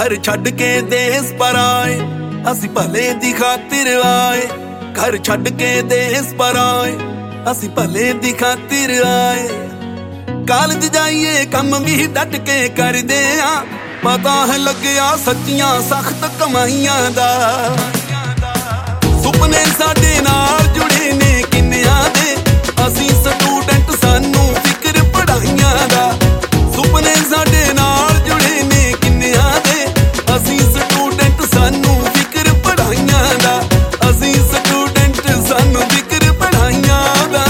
घर छड्ड के देश पर आए, असी भले दी खातिर आए। घर छड्ड के देश पर आए, असी भले दी खातिर आए। कालज जाइए कम भी डट के करदे आ, पता है लग्या सच्चियां सख्त कमाइयां दा। सुपने साडे नाल जुड़े ने किन्नियां दे, असी स्टूडेंट सानू फिक्र पढ़ाइयां दा। सुपने साडे नाल जुड़े ने किन्नियां दे, असी स्टूडेंट सानू फिक्र पढ़ाइयां दा। असी स्टूडेंट सानू फिक्र पढ़ाइयां दा।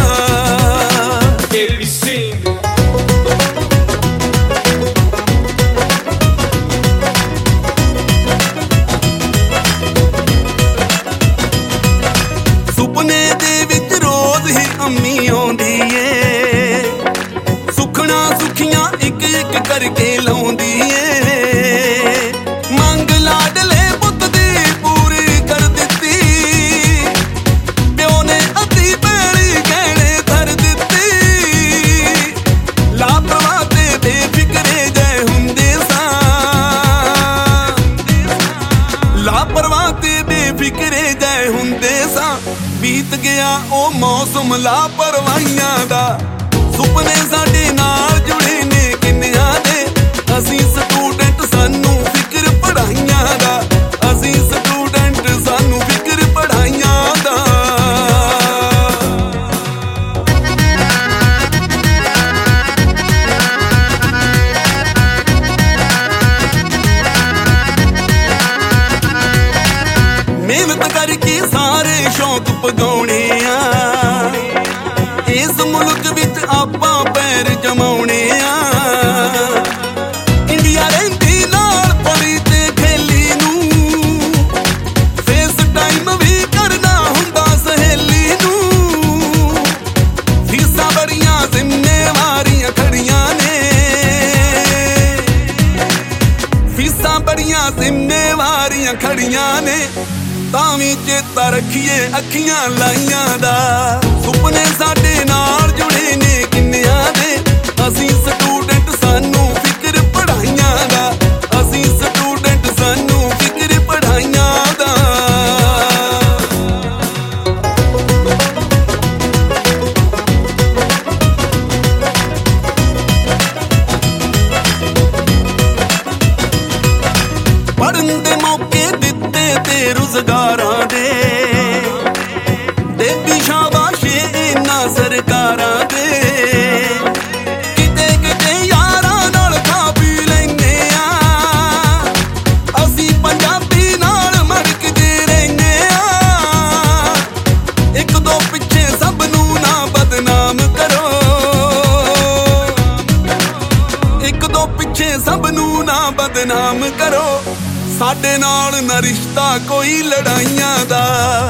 सुपने दे विच रोज ही अम्मी आउंदी ए, सुखना सुखियां इक इक करके लाउंदी ए। मंग लाडले पुत दी पूरी कर दित्ती, प्यो ने अद्धी पैली गहणे धर दित्ती। लापरवाह ते बेफिक्रे जै हुंदे सां, लापरवाह ते बेफिक्रे जै हुंदे सां। बीत गया ओ मौसम लापरवाहियां दा। सुपने साडे नाल जुड़े ने किन्नियां दे, असी स्टूडेंट सानू फिक्र पढ़ाइयां दा। असी स्टूडेंट सानू फिक्र पढ़ाइयां दा। मेहनत करके सारे शौक पगाउणे आ, इस मुल्क विच आपां पैर जमाउणे आ। इंडिया रहिंदी नाल पली ते खेली नूं, फेस टाइम भी करना हुंदा सहेली नूं। फीसां बड़ियां जिम्मेवारियां खड़ियां ने, फीसां बड़ियां जिम्मेवारियां खड़ियां ने। तावी चेता रखिए अखियां लाइयां दा। सुपने साडे नाल जुड़े ने किन्नियां दे, असी स्टूडेंट सानू फिक्र पढ़ाइयां दा। असी स्टूडेंट सानू फिक्र पढ़ाइयां दा। पढ़न दे मौके दित्ते ते रुज़गारां दे, देवी शाबाशे इन्ना सरकारां दे। किते किते यारां नाल खा पी लैंदे आ, असी पंजाबी नाल मड़कदे रहिंदे आ। इक दो पिछे सब नूं ना बदनाम करो, इक दो पिछे सब नूं ना बदनाम करो। साडे नाल ना रिश्ता कोई लड़ाइयां दा।